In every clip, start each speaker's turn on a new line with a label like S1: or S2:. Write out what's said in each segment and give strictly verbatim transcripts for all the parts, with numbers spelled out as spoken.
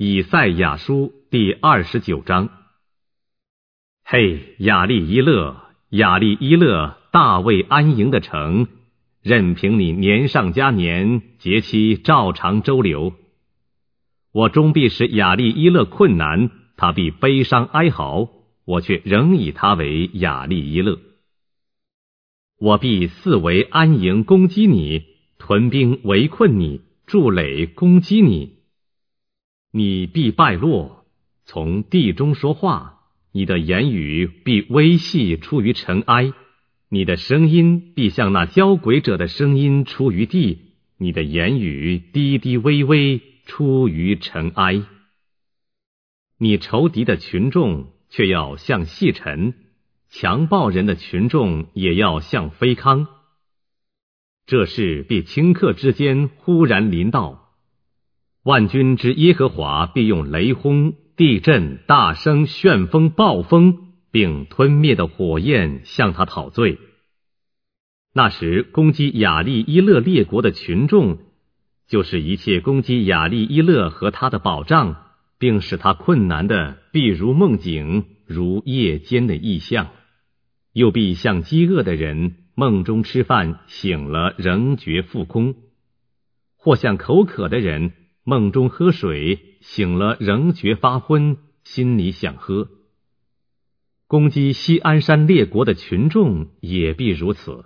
S1: 以赛亚书第二十九章。嘿，亚利伊勒，亚利伊勒，大卫安营的城，任凭你年上加年，节期照常周流。我终必使亚利伊勒困难，他必悲伤哀嚎，我却仍以他为亚利伊勒。我必四围安营攻击你，屯兵围困你，筑垒攻击你。你必败落，从地中说话，你的言语必微细出于尘埃，你的声音必像那交鬼者的声音出于地，你的言语低低微微出于尘埃。你仇敌的群众却要像细尘，强暴人的群众也要像飞糠。这事必顷刻之间忽然临到，万军之耶和华必用雷轰、地震、大声、旋风、暴风，并吞灭的火焰向他讨罪。那时攻击亚利伊勒列国的群众，就是一切攻击亚利伊勒和他的保障，并使他困难的，必如梦境，如夜间的异象，又必像饥饿的人，梦中吃饭，醒了仍觉腹空；或像口渴的人，梦中喝水，醒了仍觉发昏，心里想喝。攻击锡安山列国的群众也必如此。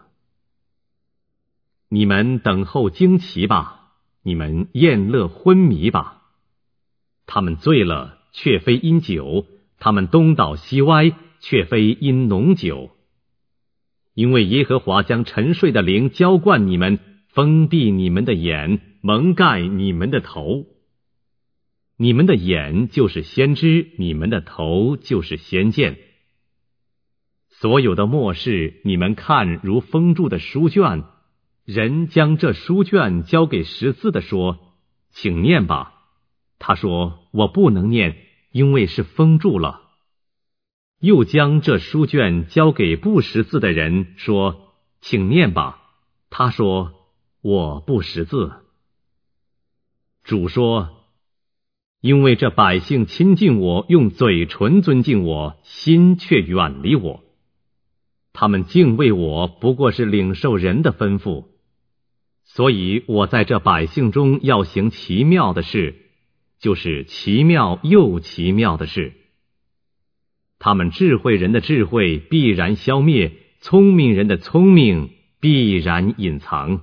S1: 你们等候惊奇吧，你们宴乐昏迷吧。他们醉了，却非因酒；他们东倒西歪，却非因浓酒。因为耶和华将沉睡的灵浇灌你们，封闭你们的眼，蒙盖你们的头。你们的眼就是先知，你们的头就是先见。所有的末世，你们看如封住的书卷，人将这书卷交给识字的说，请念吧。他说，我不能念，因为是封住了。又将这书卷交给不识字的人说，请念吧。他说，我不识字。主说，因为这百姓亲近我，用嘴唇尊敬我，心却远离我。他们敬畏我，不过是领受人的吩咐。所以我在这百姓中要行奇妙的事，就是奇妙又奇妙的事。他们智慧人的智慧必然消灭，聪明人的聪明必然隐藏。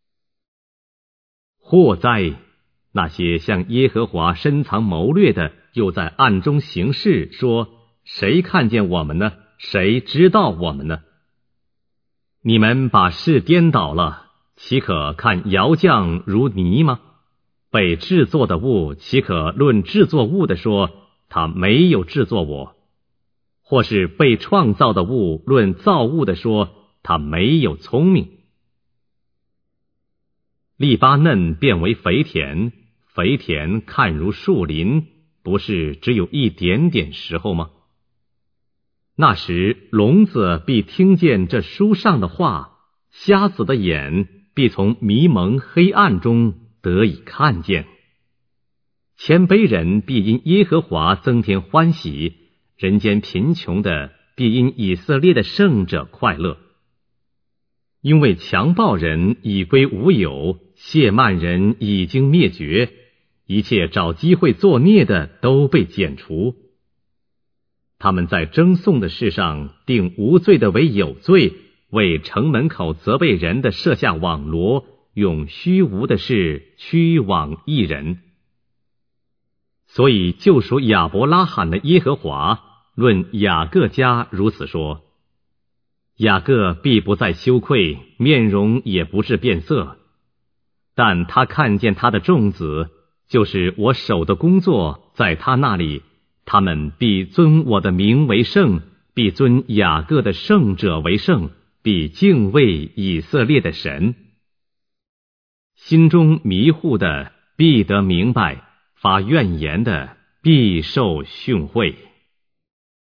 S1: 祸哉！那些向耶和华深藏谋略的，又在暗中行事，说，谁看见我们呢？谁知道我们呢？你们把事颠倒了，岂可看窑匠如泥吗？被制作的物，岂可论制作物的说，他没有制作我？或是被创造的物，论造物的说，他没有聪明。利巴嫩变为肥田，肥田看如树林，不是只有一点点时候吗？那时聋子必听见这书上的话，瞎子的眼必从迷蒙黑暗中得以看见。谦卑人必因耶和华增添欢喜，人间贫穷的必因以色列的圣者快乐。因为强暴人已归无有，亵慢人已经灭绝，一切找机会作孽的都被剪除。他们在争讼的事上定无罪的为有罪，为城门口责备人的设下网罗，用虚无的事驱往一人。所以救赎亚伯拉罕的耶和华论雅各家如此说，雅各必不再羞愧，面容也不致变色。但他看见他的众子，就是我手的工作，在他那里，他们必尊我的名为圣，必尊雅各的圣者为圣，必敬畏以色列的神。心中迷糊的必得明白，发怨言的必受训诲。